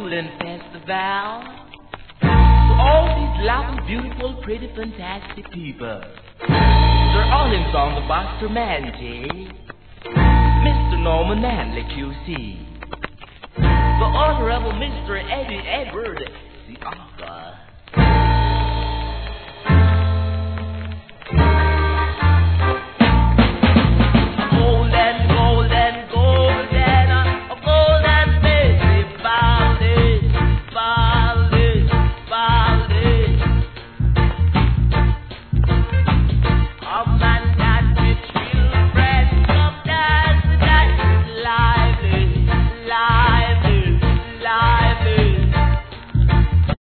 Jubilant Festival. To all these lovely, beautiful, pretty, fantastic people. Sir Ollins on the Buster Manji. Mr. Norman Manley QC. The Honorable Mr. Eddie Edward, the author.